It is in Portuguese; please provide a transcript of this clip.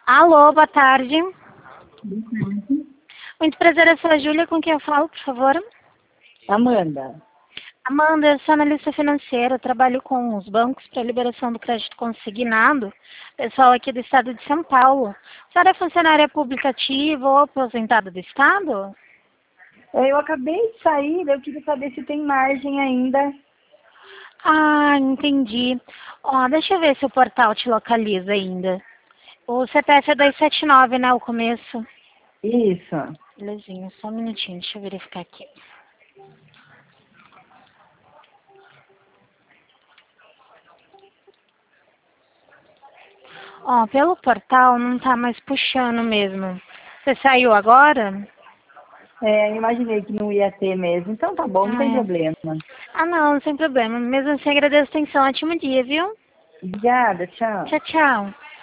Alô, boa tarde. Uhum. Muito prazer, eu sou a Júlia, com quem eu falo, por favor. Amanda. Amanda, eu sou analista financeira, eu trabalho com os bancos para liberação do crédito consignado, pessoal aqui do estado de São Paulo. A senhora é funcionária pública ativa ou aposentada do estado? Eu acabei de sair, eu queria saber se tem margem ainda. Ah, entendi. Ó, deixa eu ver se o portal te localiza ainda. O CPF é 279, né, o começo? Isso. Belezinha, só um minutinho, deixa eu verificar aqui. Ó, pelo portal não tá mais puxando mesmo. Você saiu agora? Eu imaginei que não ia ter mesmo. Então tá bom, não Ah, tem é. problema. Ah, não, sem problema. Mesmo assim, agradeço a atenção. Ótimo dia, viu? Obrigada, tchau. Tchau, tchau.